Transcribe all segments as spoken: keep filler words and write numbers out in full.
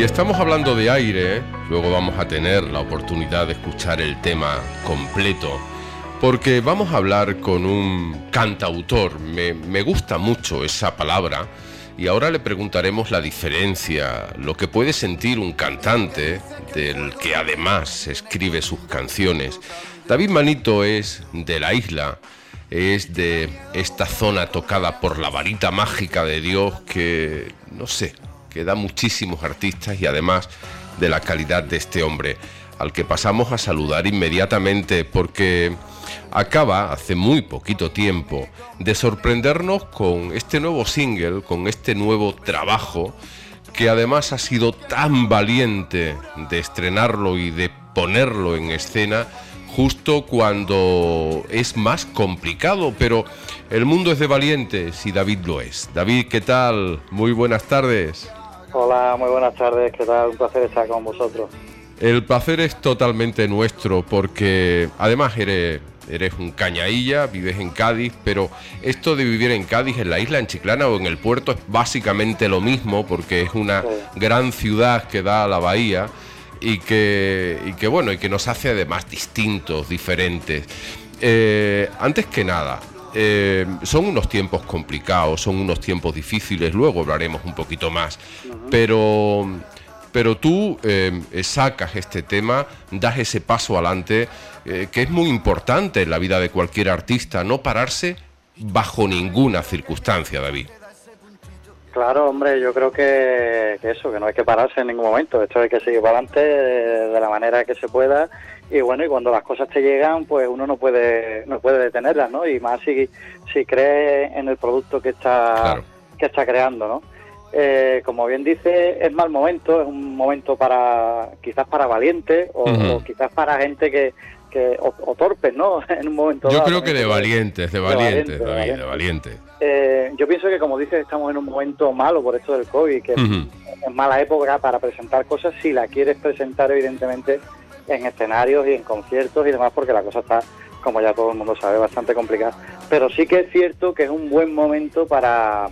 Y estamos hablando de aire, ¿eh? Luego vamos a tener la oportunidad de escuchar el tema completo, porque vamos a hablar con un cantautor. Me, me gusta mucho esa palabra, y ahora le preguntaremos la diferencia, lo que puede sentir un cantante del que además escribe sus canciones. David Manito es de la isla, es de esta zona tocada por la varita mágica de Dios que, no sé, que da muchísimos artistas, y además de la calidad de este hombre, al que pasamos a saludar inmediatamente porque acaba, hace muy poquito tiempo, de sorprendernos con este nuevo single, con este nuevo trabajo, que además ha sido tan valiente de estrenarlo y de ponerlo en escena justo cuando es más complicado, pero el mundo es de valientes y David lo es. David, ¿qué tal? Muy buenas tardes. Hola, muy buenas tardes, ¿qué tal? Un placer estar con vosotros. El placer es totalmente nuestro, porque además eres, eres un cañailla, vives en Cádiz, pero esto de vivir en Cádiz, en la isla, en Chiclana o en el puerto, es básicamente lo mismo, porque es una sí. gran ciudad que da a la bahía y que, y que bueno, y que nos hace además distintos, diferentes. Eh, antes que nada, Eh, son unos tiempos complicados, son unos tiempos difíciles, luego hablaremos un poquito más, uh-huh. pero, pero tú eh, sacas este tema, das ese paso adelante, eh, que es muy importante en la vida de cualquier artista, no pararse bajo ninguna circunstancia, David. Claro, hombre, yo creo que, que eso, que no hay que pararse en ningún momento, esto hay que seguir para adelante de, de la manera que se pueda. Y bueno, y cuando las cosas te llegan, pues uno no puede no puede detenerlas, ¿no? Y más si si cree en el producto que está claro. que está creando, ¿no? Eh, como bien dice, es mal momento, es un momento para quizás para valientes o, uh-huh. o quizás para gente que que o, o torpes, ¿no? En un momento Yo dado, creo que de valientes, de valientes, de David, de valientes. Eh, yo pienso que, como dices, estamos en un momento malo por esto del COVID, que uh-huh. es mala época para presentar cosas si la quieres presentar, evidentemente, en escenarios y en conciertos y demás, porque la cosa está, como ya todo el mundo sabe, bastante complicada. Pero sí que es cierto que es un buen momento para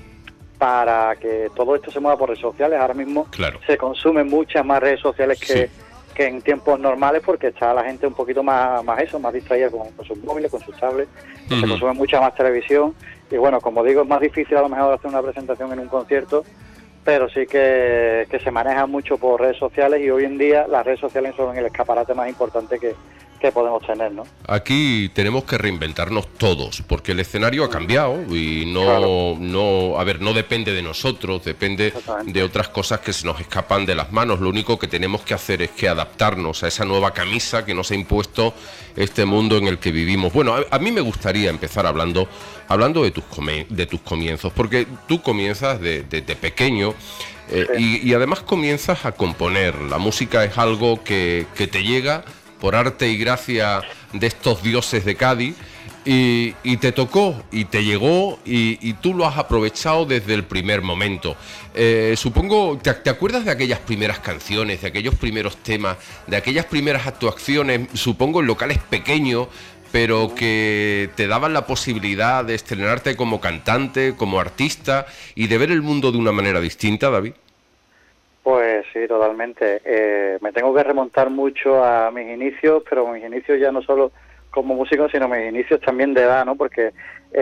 para que todo esto se mueva por redes sociales. Ahora mismo claro. se consumen muchas más redes sociales que, sí. que en tiempos normales, porque está la gente un poquito más, más eso, más distraída con, con sus móviles, con sus tablets, uh-huh. se consume mucha más televisión, y bueno, como digo, es más difícil a lo mejor hacer una presentación en un concierto, pero sí que, que se maneja mucho por redes sociales, y hoy en día las redes sociales son el escaparate más importante que, que podemos tener, ¿no? Aquí tenemos que reinventarnos todos, porque el escenario ha cambiado y no, claro. no, a ver, no depende de nosotros, depende de otras cosas que se nos escapan de las manos. Lo único que tenemos que hacer es que adaptarnos a esa nueva camisa que nos ha impuesto este mundo en el que vivimos. Bueno, a, a mí me gustaría empezar hablando, hablando de tus come, de tus comienzos, porque tú comienzas de, de, de pequeño. Eh, sí. y, y además comienzas a componer. La música es algo que, que te llega por arte y gracia de estos dioses de Cádiz, y, y te tocó, y te llegó, y, y tú lo has aprovechado desde el primer momento. Eh, supongo, ¿te, ¿te acuerdas de aquellas primeras canciones, de aquellos primeros temas, de aquellas primeras actuaciones, supongo en locales pequeños, pero que te daban la posibilidad de estrenarte como cantante, como artista, y de ver el mundo de una manera distinta, David? Pues sí, totalmente. Eh, me tengo que remontar mucho a mis inicios, pero mis inicios ya no solo como músico, sino mis inicios también de edad, ¿no? Porque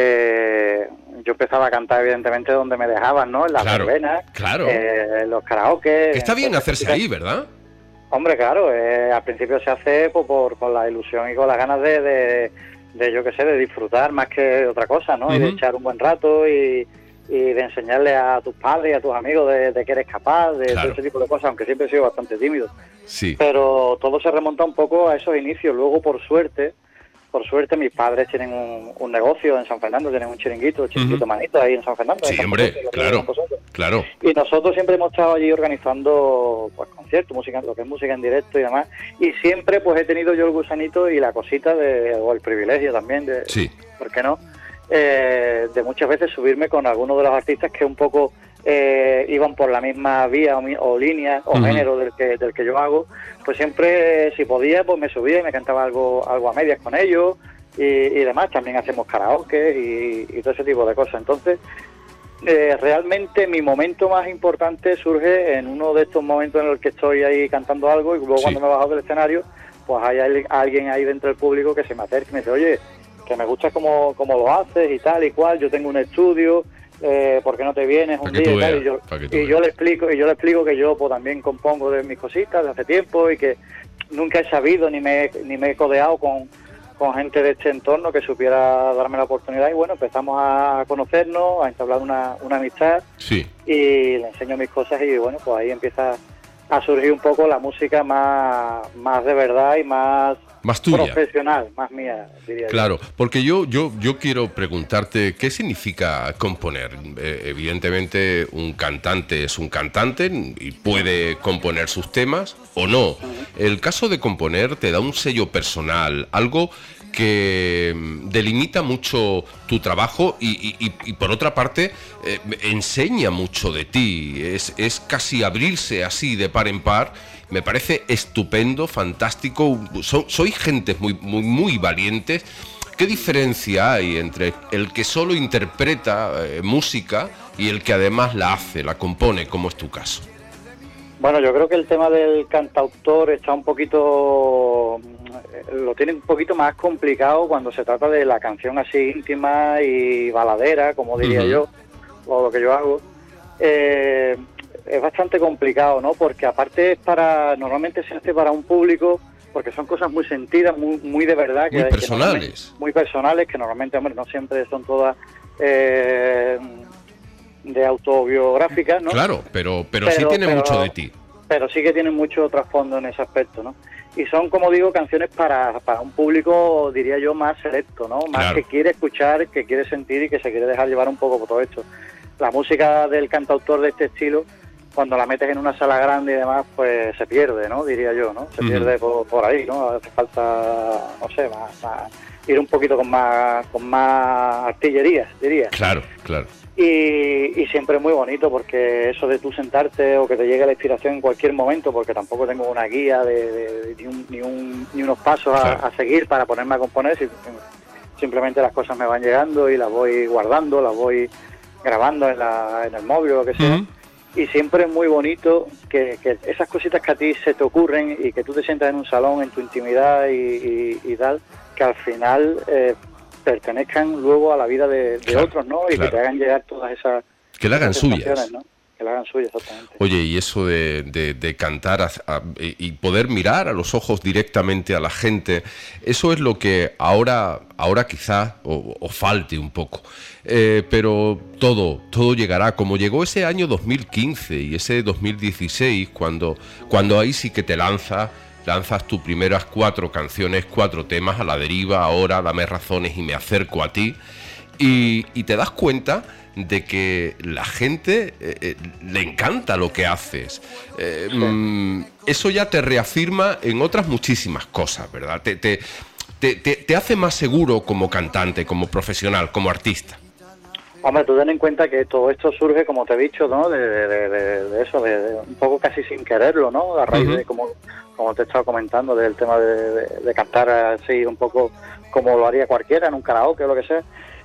eh, yo empezaba a cantar, evidentemente, donde me dejaban, ¿no? En las claro, verbenas, claro. eh, en los karaoke. Que está bien hacerse ahí, ¿verdad? Hombre, claro, eh, al principio se hace pues, por con la ilusión y con las ganas de, de, de yo qué sé, de disfrutar más que otra cosa, ¿no? Uh-huh. Y de echar un buen rato y... y de enseñarle a tus padres y a tus amigos de, de que eres capaz, de claro. todo ese tipo de cosas, aunque siempre he sido bastante tímido. Sí. Pero todo se remonta un poco a esos inicios. Luego, por suerte, por suerte mis padres tienen un, un negocio en San Fernando, tienen un chiringuito, chiringuito uh-huh. manito ahí en San Fernando. Sí, San hombre, Fernando, claro, claro. Y nosotros siempre hemos estado allí organizando pues conciertos, música, lo que es música en directo y demás. Y siempre pues he tenido yo el gusanito y la cosita, de o el privilegio también, de, sí. ¿por qué no?, Eh, de muchas veces subirme con algunos de los artistas que un poco eh, iban por la misma vía o, o línea o uh-huh. género del que del que yo hago, pues siempre, si podía, pues me subía y me cantaba algo algo a medias con ellos y, y demás. También hacemos karaoke y, y todo ese tipo de cosas. Entonces Eh, realmente mi momento más importante surge en uno de estos momentos en los que estoy ahí cantando algo y luego sí. Cuando me bajo del escenario, pues hay alguien ahí dentro del público que se me acerca y me dice, oye, que me gusta cómo, cómo lo haces y tal y cual, yo tengo un estudio, eh, ¿por qué no te vienes un día y tal? Y yo, y yo le explico, y yo le explico que yo pues también compongo de mis cositas de hace tiempo y que nunca he sabido ni me, ni me he codeado con, con gente de este entorno que supiera darme la oportunidad y bueno, empezamos a conocernos, a entablar una, una amistad sí. Y le enseño mis cosas y bueno, pues ahí empieza a surgir un poco la música más, más de verdad y más, más tuya, profesional, más mía, diría claro, yo. Porque yo, yo, yo quiero preguntarte qué significa componer. Eh, evidentemente un cantante es un cantante y puede componer sus temas o no. Uh-huh. El caso de componer te da un sello personal, algo que delimita mucho tu trabajo y, y, y por otra parte eh, enseña mucho de ti, es, es casi abrirse así de par en par. Me parece estupendo, fantástico, so, sois gentes muy, muy, muy valientes. ¿Qué diferencia hay entre el que solo interpreta eh, música y el que además la hace, la compone, como es tu caso? Bueno, yo creo que el tema del cantautor está un poquito, lo tiene un poquito más complicado cuando se trata de la canción así íntima y baladera, como diría uh-huh. yo, o lo que yo hago. Eh, es bastante complicado, ¿no? Porque aparte es para, normalmente se hace para un público, porque son cosas muy sentidas, muy, muy de verdad. Muy que, personales. Que muy personales, que normalmente, hombre, no siempre son todas... Eh, de autobiográficas, ¿no? Claro, pero, pero, pero sí tiene pero, mucho de ti. Pero sí que tienen mucho trasfondo en ese aspecto, ¿no? Y son, como digo, canciones para, para un público, diría yo, más selecto, ¿no? Más claro. Que quiere escuchar, que quiere sentir y que se quiere dejar llevar un poco por todo esto. La música del cantautor de este estilo, cuando la metes en una sala grande y demás, pues se pierde, ¿no? Diría yo, ¿no? Se uh-huh. pierde por, por ahí, ¿no? Hace falta, no sé, más, más, ir un poquito con más, con más artillería, diría. Claro, claro. Y, y siempre es muy bonito porque eso de tú sentarte o que te llegue la inspiración en cualquier momento, porque tampoco tengo una guía de, de, de, de un, ni, un, ni unos pasos claro. a, a seguir para ponerme a componer, simplemente las cosas me van llegando y las voy guardando, las voy grabando en, la, en el móvil o lo que sea. Uh-huh. Y siempre es muy bonito que, que esas cositas que a ti se te ocurren y que tú te sientas en un salón, en tu intimidad y, y, y tal, que al final... Eh, pertenezcan luego a la vida de, de claro, otros, ¿no? Y claro. que te hagan llegar todas esas... Que la hagan suyas. ¿no? Que la hagan suyas, exactamente. Oye, y eso de, de, de cantar a, a, y poder mirar a los ojos directamente a la gente, eso es lo que ahora, ahora quizá o, o falte un poco. Eh, pero todo, todo llegará, como llegó ese año dos mil quince y ese dos mil dieciséis, cuando, cuando ahí sí que te lanza... lanzas tus primeras cuatro canciones, cuatro temas, A la deriva, Ahora, Dame razones y Me acerco a ti, y, y te das cuenta de que la gente eh, eh, le encanta lo que haces. Eh, sí. mmm, eso ya te reafirma en otras muchísimas cosas, ¿verdad? Te, te, te, te, te hace más seguro como cantante, como profesional, como artista. Hombre, tú ten en cuenta que todo esto surge, como te he dicho, ¿no? De, de, de, de eso, de, de un poco casi sin quererlo, ¿no? A raíz uh-huh. de, como, como te he estado comentando, del tema de, de, de cantar así un poco como lo haría cualquiera en un karaoke o lo que sea.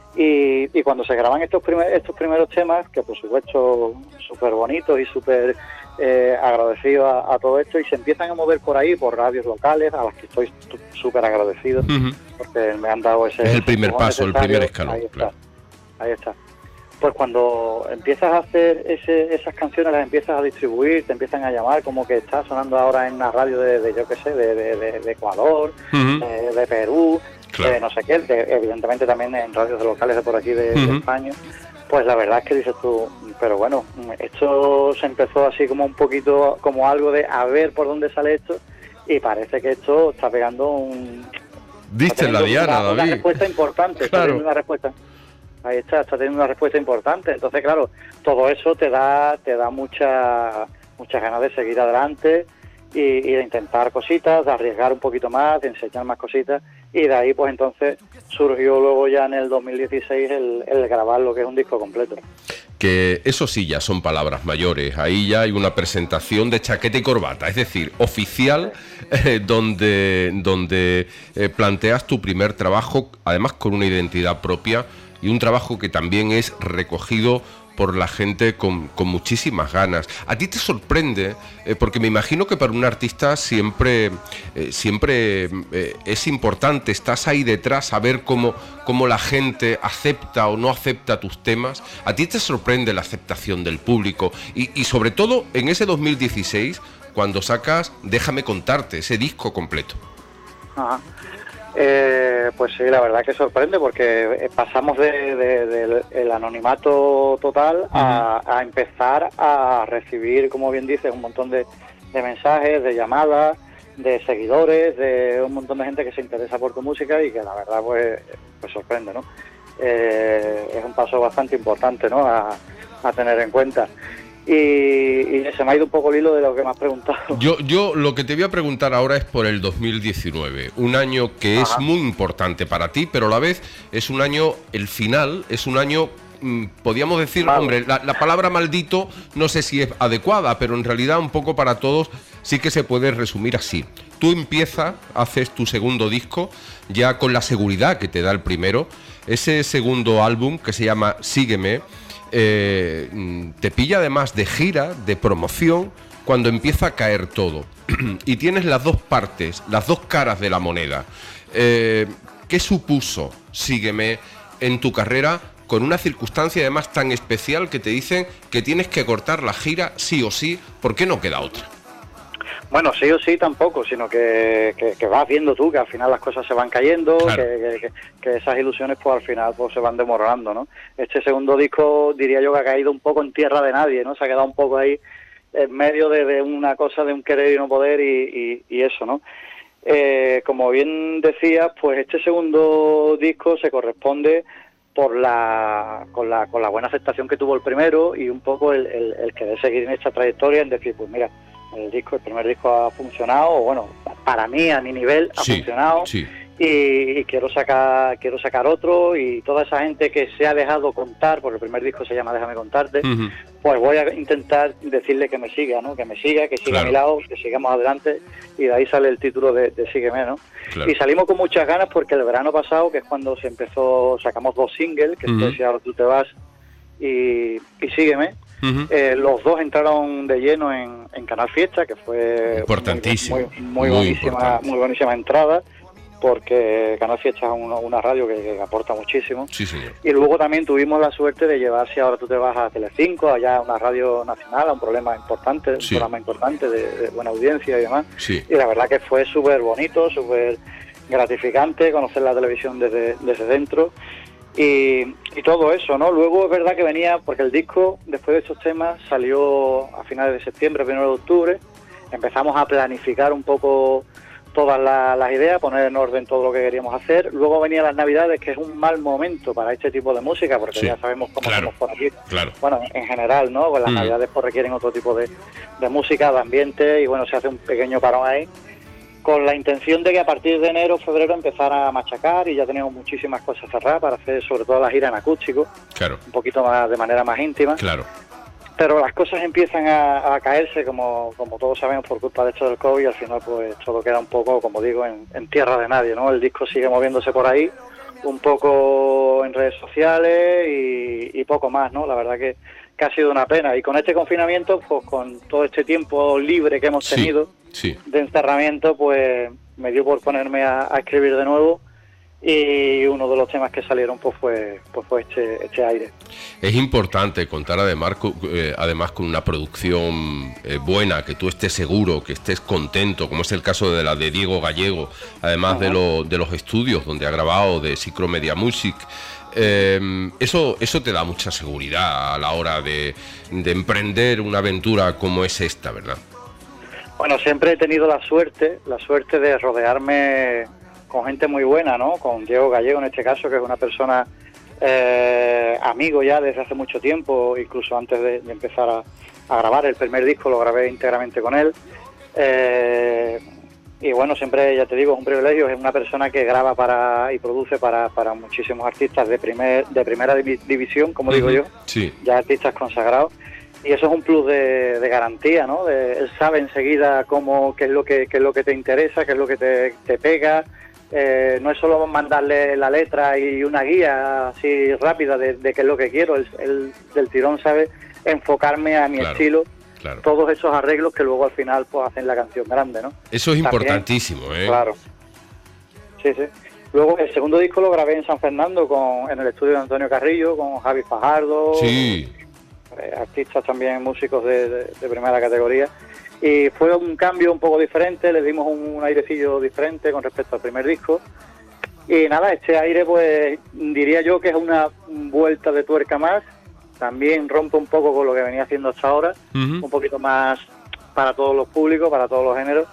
Y, y cuando se graban estos, primer, estos primeros temas, que por supuesto súper bonitos y súper eh, agradecidos a, a todo esto, y se empiezan a mover por ahí, por radios locales, a las que estoy súper agradecido, uh-huh. porque me han dado ese... Es el primer paso, el primer escalón. Ahí está, claro. ahí está. Pues cuando empiezas a hacer ese, esas canciones, las empiezas a distribuir, te empiezan a llamar, como que está sonando ahora en una radio de, de yo qué sé, de, de, de, de Ecuador, uh-huh. de, de Perú, claro. de no sé qué, de, evidentemente también en radios locales de por aquí de, uh-huh. de España. Pues la verdad es que dices tú, pero bueno, esto se empezó así como un poquito, como algo de a ver por dónde sale esto, y parece que esto está pegando un... Diste la diana, una, David. Una respuesta importante, claro. está teniendo una respuesta... Ahí está, está teniendo una respuesta importante. Entonces, claro, todo eso te da te da mucha muchas ganas de seguir adelante y, y de intentar cositas, de arriesgar un poquito más, de enseñar más cositas. Y de ahí, pues entonces, surgió luego ya en el dos mil dieciséis el, el grabar lo que es un disco completo. Que eso sí ya son palabras mayores. Ahí ya hay una presentación de chaqueta y corbata, es decir, oficial, eh, donde, donde eh, planteas tu primer trabajo, además con una identidad propia, y un trabajo que también es recogido por la gente con, con muchísimas ganas. ¿A ti te sorprende? Eh, porque me imagino que para un artista siempre, eh, siempre eh, es importante, estás ahí detrás a ver cómo, cómo la gente acepta o no acepta tus temas. ¿A ti te sorprende la aceptación del público? Y, y sobre todo en ese dos mil dieciséis, cuando sacas Déjame contarte, ese disco completo. Ajá. Eh, pues sí, la verdad que sorprende porque pasamos del de, de, de, anonimato total a, a empezar a recibir, como bien dices, un montón de, de mensajes, de llamadas, de seguidores, de un montón de gente que se interesa por tu música y que la verdad pues, pues sorprende, ¿no? Eh, es un paso bastante importante, ¿no? A, a tener en cuenta. Y, y se me ha ido un poco el hilo de lo que me has preguntado. Yo, yo lo que te voy a preguntar ahora es por el dos mil diecinueve, un año que Ajá. es muy importante para ti, pero a la vez es un año, el final, es un año, mmm, podríamos decir, Malo. hombre, la, la palabra maldito no sé si es adecuada, pero en realidad un poco para todos sí que se puede resumir así. Tú empiezas, haces tu segundo disco, ya con la seguridad que te da el primero, ese segundo álbum que se llama Sígueme, Eh, te pilla además de gira, de promoción, cuando empieza a caer todo y tienes las dos partes, las dos caras de la moneda. Eh, ¿qué supuso Sígueme en tu carrera con una circunstancia además tan especial que te dicen que tienes que cortar la gira sí o sí? ¿Por qué no queda otra? Bueno, sí o sí tampoco, sino que, que, que vas viendo tú que al final las cosas se van cayendo, claro. que, que, que esas ilusiones pues al final pues se van demoronando, ¿no? Este segundo disco diría yo que ha caído un poco en tierra de nadie, ¿no? Se ha quedado un poco ahí en medio de, de una cosa de un querer y no poder y, y, y eso, ¿no? Eh, como bien decías, pues este segundo disco se corresponde por la con la con la buena aceptación que tuvo el primero y un poco el, el, el querer seguir en esta trayectoria, en decir, pues mira, el disco, el primer disco ha funcionado, bueno, para mí, a mi nivel, ha sí, funcionado, sí. y, y quiero sacar quiero sacar otro, y toda esa gente que se ha dejado contar, porque el primer disco se llama Déjame contarte, uh-huh. pues voy a intentar decirle que me siga, ¿no? Que me siga, que siga claro. a mi lado, que sigamos adelante, y de ahí sale el título de, de Sígueme, ¿no? Claro. Y salimos con muchas ganas porque el verano pasado, que es cuando se empezó, sacamos dos singles, que uh-huh. es Ahora tú te vas y, y Sígueme. Uh-huh. Eh, los dos entraron de lleno en, en Canal Fiesta, que fue importantísimo, muy, muy, muy, muy buenísima, muy buenísima entrada, porque Canal Fiesta es una, una radio que, que aporta muchísimo. Sí, señor. Y luego también tuvimos la suerte de llevarse Ahora tú te vas a Telecinco, allá a una radio nacional, a un problema importante, sí. un programa importante de, de buena audiencia y demás. Sí. Y la verdad que fue súper bonito, súper gratificante conocer la televisión desde, desde dentro. Y, y todo eso, ¿no? Luego es verdad que venía, porque el disco, después de estos temas, salió a finales de septiembre, primero de octubre. Empezamos a planificar un poco todas la, las ideas, poner en orden todo lo que queríamos hacer. Luego venían las Navidades, que es un mal momento para este tipo de música, porque sí, ya sabemos cómo claro, somos por aquí. Claro. Bueno, en general, ¿no? Pues las mm. Navidades pues requieren otro tipo de, de música, de ambiente, y bueno, se hace un pequeño parón ahí, con la intención de que a partir de enero, febrero empezara a machacar, y ya teníamos muchísimas cosas cerradas para hacer, sobre todo la gira en acústico, claro. un poquito más de manera más íntima. Claro. Pero las cosas empiezan a, a caerse, como, como todos sabemos, por culpa de esto del COVID, y al final pues todo queda un poco, como digo, en, en tierra de nadie, ¿no? El disco sigue moviéndose por ahí, un poco en redes sociales y, y poco más, ¿no? La verdad que, que ha sido una pena. Y con este confinamiento, pues con todo este tiempo libre que hemos tenido, sí. Sí. de encerramiento, pues me dio por ponerme a, a escribir de nuevo, y uno de los temas que salieron pues fue pues fue este, este Aire. Es importante contar además, eh, además con una producción eh, buena, que tú estés seguro, que estés contento, como es el caso de la de Diego Gallego, además uh-huh. de, lo, de los estudios donde ha grabado, de Psychromedia Music. Eh, eso, eso te da mucha seguridad a la hora de, de emprender una aventura como es esta, ¿verdad? Bueno, siempre he tenido la suerte, la suerte de rodearme con gente muy buena, ¿no? Con Diego Gallego en este caso, que es una persona eh, amigo ya desde hace mucho tiempo, incluso antes de, de empezar a, a grabar el primer disco lo grabé íntegramente con él. Eh, y bueno, siempre, ya te digo, es un privilegio, es una persona que graba para y produce para, para muchísimos artistas de primer de primera división, como uh-huh. digo yo, sí. ya artistas consagrados. Y eso es un plus de, de garantía, ¿no? De, él sabe enseguida cómo, qué es lo que qué es lo que te interesa, qué es lo que te, te pega, eh, no es solo mandarle la letra y una guía así rápida de, de qué es lo que quiero, el, el del tirón sabe enfocarme a mi claro, estilo, claro. todos esos arreglos que luego al final pues hacen la canción grande, ¿no? Eso es También, importantísimo, ¿eh? Claro. Sí, sí. Luego el segundo disco lo grabé en San Fernando con en el estudio de Antonio Carrillo, con Javi Fajardo, sí. eh, artistas también, músicos de, de, de primera categoría. Y fue un cambio un poco diferente, le dimos un, un airecillo diferente con respecto al primer disco. Y nada, este aire pues diría yo que es una vuelta de tuerca más. También rompe un poco con lo que venía haciendo hasta ahora, uh-huh. un poquito más para todos los públicos, para todos los géneros.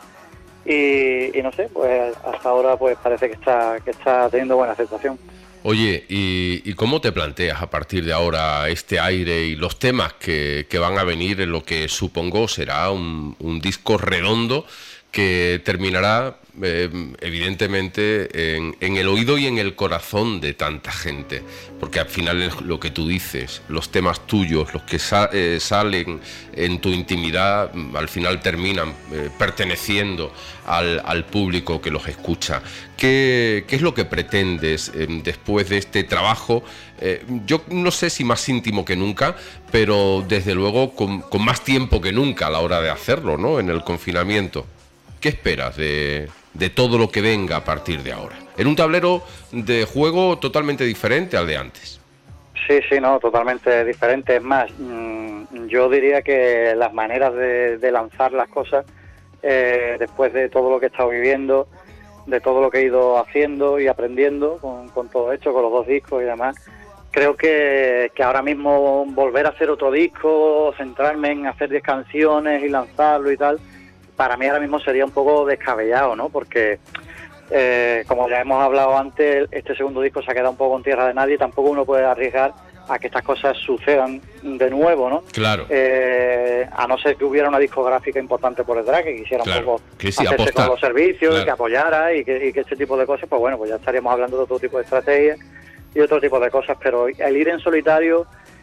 Y, y no sé, pues hasta ahora pues parece que está que está teniendo buena aceptación. Oye, ¿y, y cómo te planteas a partir de ahora este aire y los temas que, que van a venir en lo que supongo será un, un disco redondo que terminará eh, evidentemente en, en el oído y en el corazón de tanta gente, porque al final es lo que tú dices, los temas tuyos, los que sa- eh, salen en tu intimidad, al final terminan eh, perteneciendo al, al público que los escucha. ¿Qué, qué es lo que pretendes eh, después de este trabajo? Eh, yo no sé si más íntimo que nunca, pero desde luego con, con más tiempo que nunca a la hora de hacerlo, ¿no? En el confinamiento. ¿Qué esperas de, de todo lo que venga a partir de ahora? En un tablero de juego totalmente diferente al de antes. Sí, sí, no, totalmente diferente. Es más, mmm, yo diría que las maneras de, de lanzar las cosas, eh, después de todo lo que he estado viviendo, de todo lo que he ido haciendo y aprendiendo con, con todo esto, con los dos discos y demás, creo que, que ahora mismo volver a hacer otro disco, centrarme en hacer diez canciones y lanzarlo y tal, para mí ahora mismo sería un poco descabellado, ¿no? Porque, eh, como ya hemos hablado antes, este segundo disco se ha quedado un poco en tierra de nadie, tampoco uno puede arriesgar a que estas cosas sucedan de nuevo, ¿no? Claro. Eh, a no ser que hubiera una discográfica importante por detrás, que quisiera claro. un poco que sí, hacerse apostar. con los servicios, claro. que apoyara y que, y que este tipo de cosas, pues bueno, pues ya estaríamos hablando de otro tipo de estrategias y otro tipo de cosas, pero el ir en solitario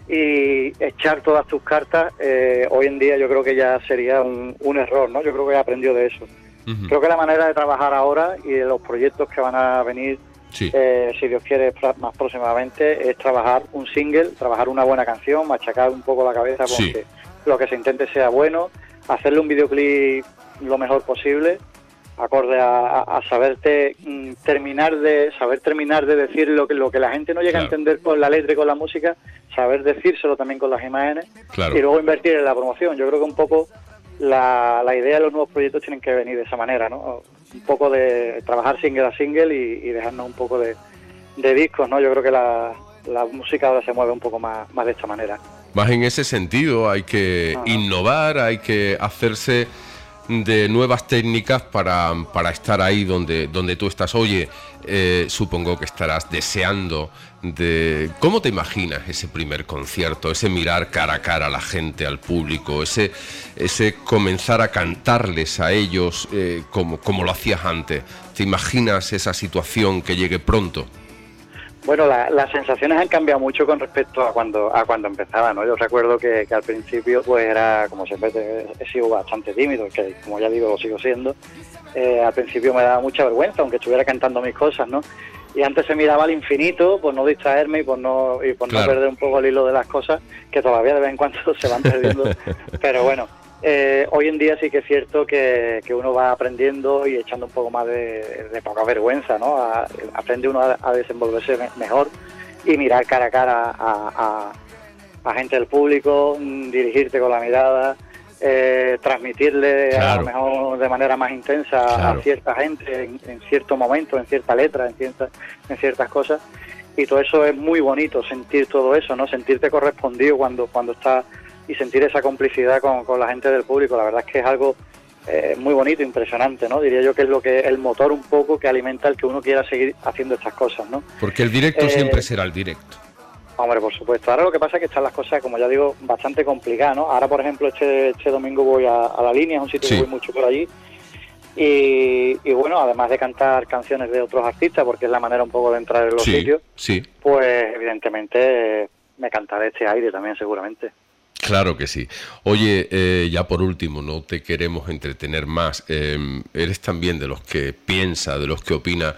y echar todas tus cartas, eh, hoy en día yo creo que ya sería un, un error, ¿no? Yo creo que he aprendido de eso. Uh-huh. Creo que la manera de trabajar ahora y de los proyectos que van a venir, sí. eh, si Dios quiere, más próximamente, es trabajar un single, trabajar una buena canción, machacar un poco la cabeza con sí. que lo que se intente sea bueno, hacerle un videoclip lo mejor posible, acorde a, a, a saberte mm, terminar de saber terminar de decir lo que lo que la gente no llega claro. a entender con la letra y con la música, saber decírselo también con las imágenes claro. y luego invertir en la promoción. Yo creo que un poco la, la idea de los nuevos proyectos tienen que venir de esa manera, ¿no? Un poco de trabajar single a single y, y dejarnos un poco de, de discos, ¿no? Yo creo que la, la música ahora se mueve un poco más, más de esta manera. Más en ese sentido, hay que Ajá. innovar, hay que hacerse de nuevas técnicas para, para estar ahí donde, donde tú estás. Oye, eh, supongo que estarás deseando de... ¿Cómo te imaginas ese primer concierto? Ese mirar cara a cara a la gente, al público, ese, ese comenzar a cantarles a ellos eh, como, como lo hacías antes. ¿Te imaginas esa situación que llegue pronto? Bueno, la, las sensaciones han cambiado mucho con respecto a cuando a cuando empezaba, ¿no? Yo recuerdo que, que al principio pues era, como siempre, he, he sido bastante tímido, que como ya digo, lo sigo siendo. Eh, al principio me daba mucha vergüenza, aunque estuviera cantando mis cosas, ¿no? Y antes se miraba al infinito por no distraerme y por no y por claro. no perder un poco el hilo de las cosas, que todavía de vez en cuando se van perdiendo. Pero bueno, eh, hoy en día sí que es cierto que, que uno va aprendiendo y echando un poco más de, de poca vergüenza, ¿no? A, aprende uno a, a desenvolverse me, mejor y mirar cara a cara a, a, a gente del público, dirigirte con la mirada, eh, transmitirle claro. a lo mejor de manera más intensa claro. a cierta gente en, en cierto momento, en cierta letra, en ciertas, en ciertas cosas. Y todo eso es muy bonito, sentir todo eso, ¿no? Sentirte correspondido cuando, cuando estás y sentir esa complicidad con, con la gente del público. La verdad es que es algo eh, muy bonito, impresionante, ¿no? Diría yo que es lo que el motor un poco que alimenta el que uno quiera seguir haciendo estas cosas, ¿no? Porque el directo eh, siempre será el directo. Hombre, por supuesto. Ahora lo que pasa es que están las cosas, como ya digo, bastante complicadas, ¿no? Ahora, por ejemplo, este, este domingo voy a, a La Línea, es un sitio sí. que voy mucho por allí. Y, y bueno, además de cantar canciones de otros artistas, porque es la manera un poco de entrar en los sí, sitios, sí. pues evidentemente eh, me cantaré este aire también seguramente. Claro que sí. Oye, eh, ya por último, no te queremos entretener más. Eh, eres también de los que piensa, de los que opina,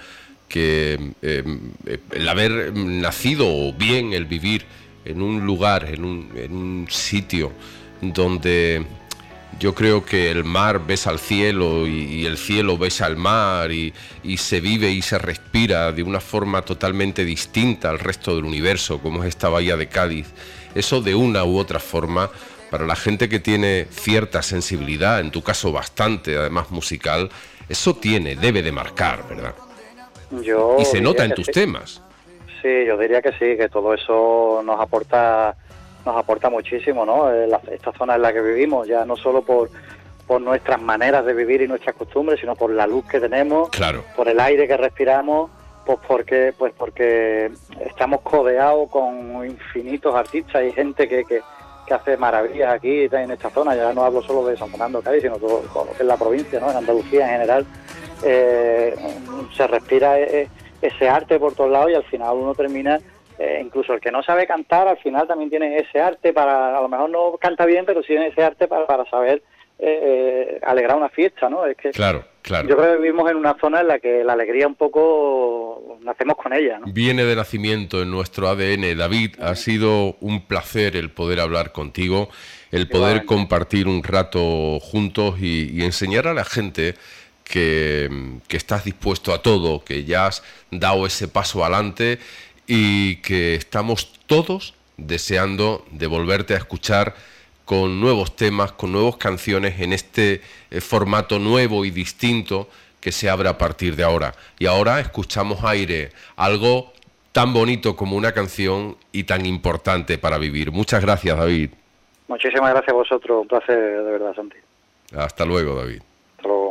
que eh, el haber nacido bien, el vivir en un lugar, en un, en un sitio donde yo creo que el mar besa al cielo y, y el cielo besa al mar y, y se vive y se respira de una forma totalmente distinta al resto del universo, como es esta bahía de Cádiz. Eso de una u otra forma, para la gente que tiene cierta sensibilidad, en tu caso bastante, además musical, eso tiene, debe de marcar, ¿verdad? Yo y se nota en que tus sí. temas. Sí, yo diría que sí, que todo eso nos aporta nos aporta muchísimo, ¿no? La, esta zona en la que vivimos, ya no solo por, por nuestras maneras de vivir y nuestras costumbres, sino por la luz que tenemos, claro, por el aire que respiramos, pues porque pues porque estamos codeados con infinitos artistas y gente que, que, que hace maravillas aquí en esta zona. Ya no hablo solo de San Fernando, Cádiz, sino todo, todo lo que es la provincia, ¿no? En Andalucía en general eh, se respira eh, ese arte por todos lados y al final uno termina, eh, incluso el que no sabe cantar, al final también tiene ese arte para, a lo mejor no canta bien, pero sí tiene ese arte para, para saber eh, alegrar una fiesta, ¿no? Es que claro, claro. Yo creo que vivimos en una zona en la que la alegría un poco nacemos con ella, ¿no? Viene de nacimiento en nuestro A D N. David, ha sido un placer el poder hablar contigo, el poder compartir un rato juntos y, y enseñar a la gente que, que estás dispuesto a todo, que ya has dado ese paso adelante y que estamos todos deseando de volverte a escuchar con nuevos temas, con nuevas canciones en este eh, formato nuevo y distinto que se abre a partir de ahora. Y ahora escuchamos Aire, algo tan bonito como una canción y tan importante para vivir. Muchas gracias, David. Muchísimas gracias a vosotros, un placer de verdad, Santi. Hasta luego, David. Hasta luego.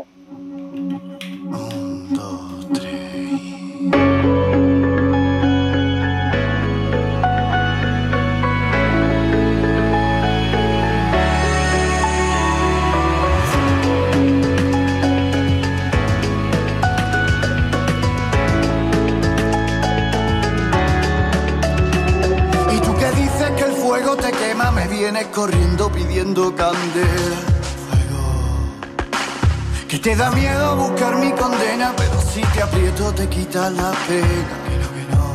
Un, dos, tres. Y tú que dices que el fuego te quema, me vienes corriendo pidiendo candela. Que te da miedo buscar mi condena, pero si te aprieto te quita la pena. Que no, que no.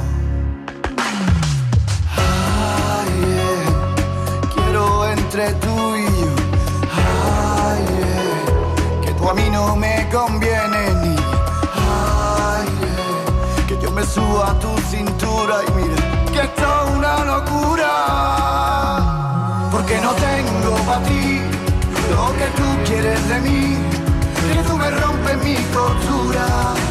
Ay, yeah. Quiero entre tú y yo. Ay, yeah. Que tú a mí no me conviene ni. Ay, yeah. Que yo me suba a tu cintura y mira que esto es una locura. Porque no tengo para ti lo que tú quieres de mí. Que tú me rompes mi costura.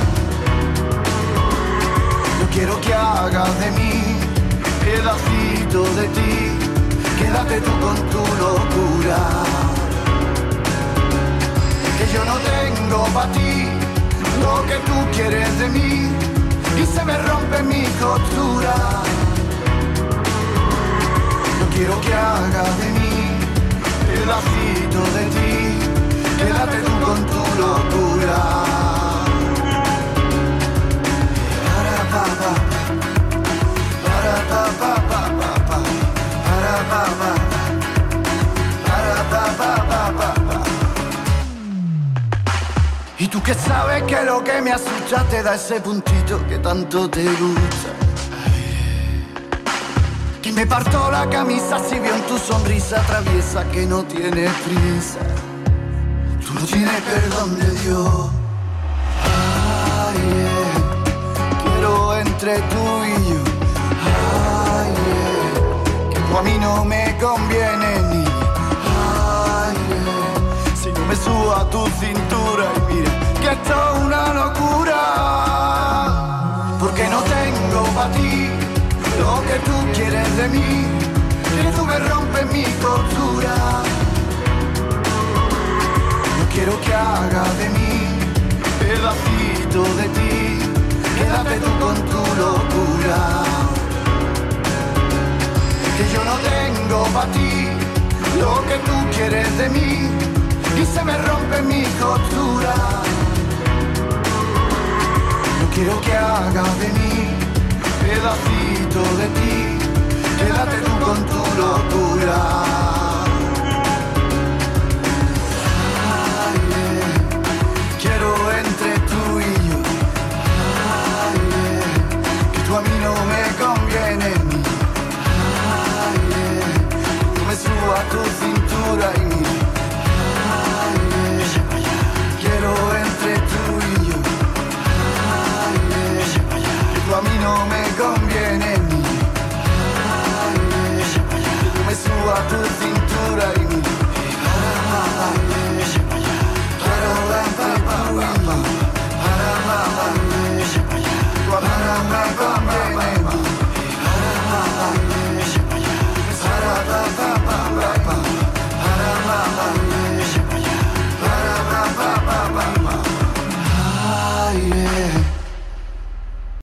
No quiero que hagas de mí pedacito de ti. Quédate tú con tu locura. Que yo no tengo para ti lo que tú quieres de mí. Y se me rompe mi costura. No quiero que hagas de mí pedacito de ti. Quédate tú con tu locura. Para pa pa, para pa pa pa pa pa, para pa pa, para pa pa pa pa pa. Y tú que sabes que lo que me asusta te da ese puntito que tanto te gusta. Que me parto la camisa si veo en tu sonrisa traviesa que no tiene prisa. Tú no tienes perdón de Dios. Ay, yeah. Quiero entre tú y yo. Ay, yeah. Que tú a mí no me conviene ni. Ay, yeah. Si no me subo a tu cintura y mira que esto es una locura. Porque no tengo para ti lo que tú quieres de mí. Que tú me rompes mi costura. Quiero que hagas de mí pedacito de ti. Quédate tú con tu locura. Que yo no tengo para ti lo que tú quieres de mí. Y se me rompe mi costura. No quiero que hagas de mí pedacito de ti.